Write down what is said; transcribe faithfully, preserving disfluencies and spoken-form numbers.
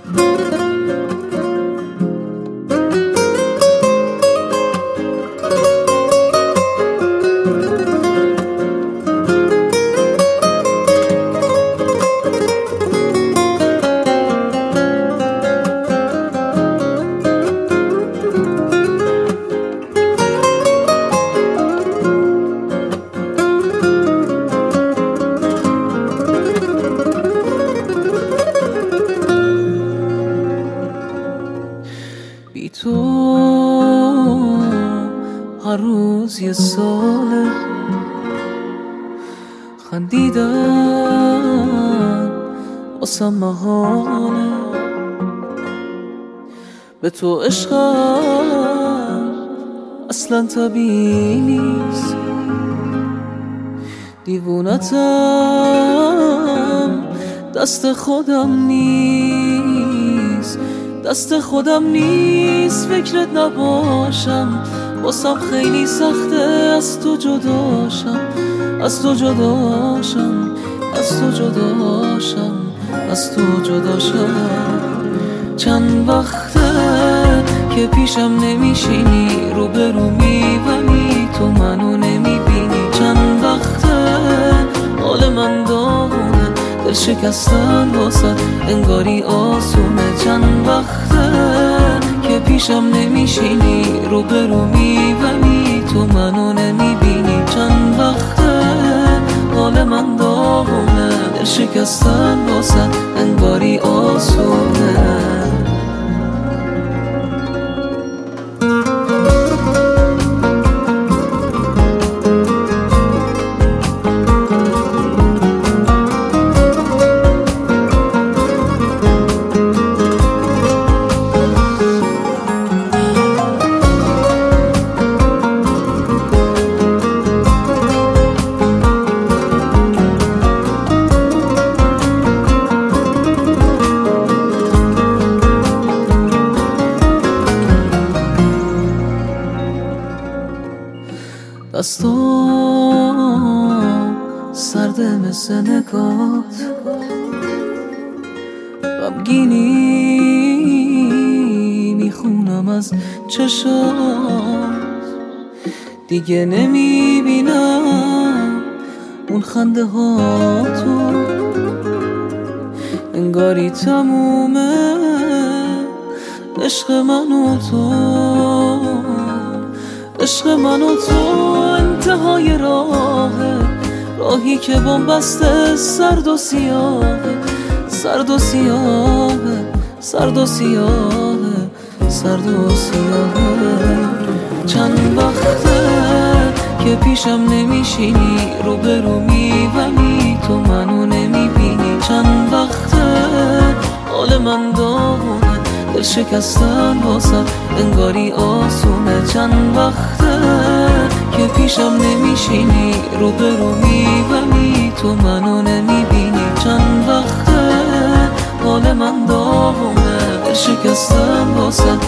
بی تو هر روز یه ساله، خندیدن واسم محاله. به تو عشقم اصلا طبیعی نیست، دیوونتم دست خودم نیست، دست خودم نیست فکرت نباشم. واسم خیلی سخته از تو جداشم، از تو جداشم، از تو جداشم، از تو جداشم. چند وقته که پیشم نمیشینی، رو به رو میبینی تو منو نمیبینی. چند وقته حال من داغونه، دل شکستن واسه انگاری آسونه. چند وقته که پیشم نمیشینی، رو به رو میبینی تو منو نمیبینی. چند وقته حال من داغونه، دل شکستن واسه انگاری آسونه. دستام سرده مثل نگات، غمگینی میخونم از چشات. دیگه نمیبینم اون خنده ها تو، انگاری تمومه عشق من و تو. عشق من و تو انتهای راهه، راهی که بن‌بسته سرد و سیاهه، سرد و سیاهه، سرد و سیاهه، سرد و سیاهه. چند وقته که پیشم نمیشینی، رو به رو میبینی تو منو نمیبینی. چند وقته حال من داغونه، دل شکستن واسه انگاری آسونه. چند وقته که پیشم نمیشینی، رو به رو میبینی تو منو نمیبینی. چند وقته حال من داغونه، دل شکستن واسه